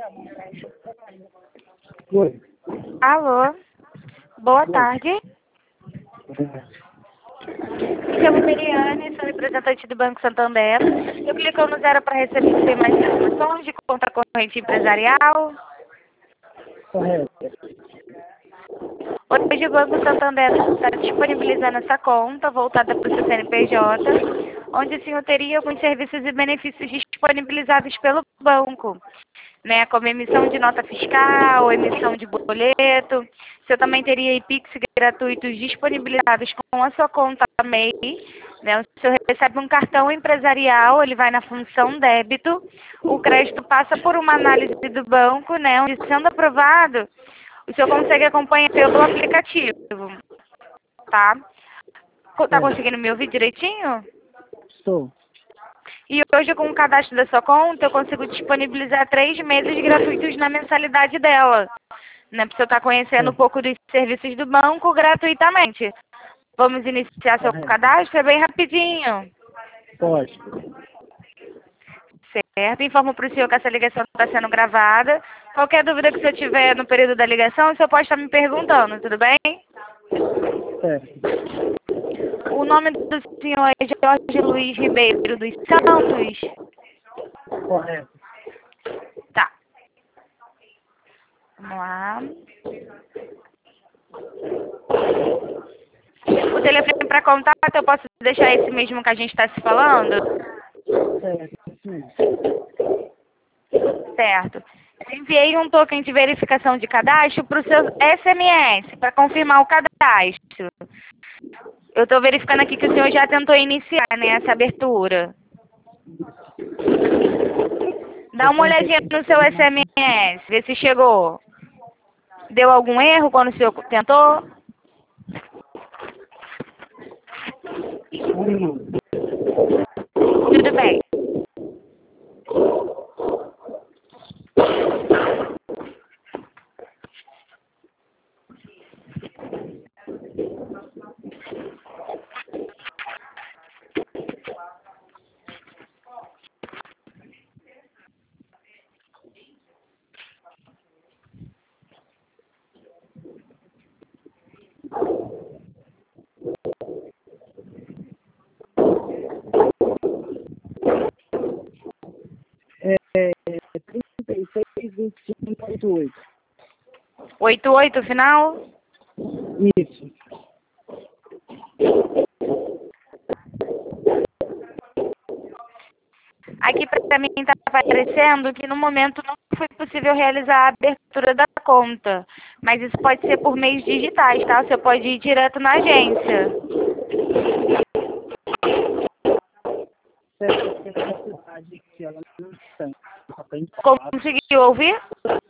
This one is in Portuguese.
Oi. Alô, boa tarde. Me chamo Miriane, sou representante do Banco Santander. Eu clico no 0 para receber mais informações de conta corrente empresarial. Correto. Hoje o Banco Santander está disponibilizando essa conta voltada para o seu CNPJ, onde o senhor teria alguns serviços e benefícios disponibilizados pelo banco, né, como emissão de nota fiscal, emissão de boleto. O senhor também teria Pix gratuitos disponibilizados com a sua conta MEI, né? O senhor recebe um cartão empresarial, ele vai na função débito, o crédito passa por uma análise do banco, né, onde sendo aprovado, o senhor consegue acompanhar pelo aplicativo, tá? Tá conseguindo me ouvir direitinho? Estou. E hoje, com o cadastro da sua conta, eu consigo disponibilizar 3 meses gratuitos na mensalidade dela, né? Para você estar conhecendo um pouco dos serviços do banco gratuitamente. Vamos iniciar seu cadastro? É bem rapidinho. Pode. Certo? Informo para o senhor que essa ligação está sendo gravada. Qualquer dúvida que o senhor tiver no período da ligação, o senhor pode estar me perguntando, tudo bem? Certo. O nome do senhor é Jorge Luiz Ribeiro dos Santos? Correto. Tá. Vamos lá. O telefone para contato, eu posso deixar esse mesmo que a gente está se falando? Certo. Sim. Certo. Enviei um token de verificação de cadastro para o seu SMS, para confirmar o cadastro. Eu estou verificando aqui que o senhor já tentou iniciar, né, essa abertura. Dá uma olhadinha no seu SMS, vê se chegou. Deu algum erro quando o senhor tentou? Tudo bem. É 362588. 88 final? Isso. Aqui para mim está aparecendo que no momento não foi possível realizar a abertura da conta. Mas isso pode ser por meios digitais, tá? Você pode ir direto na agência. Certo. Ela não está. Conseguiu ouvir?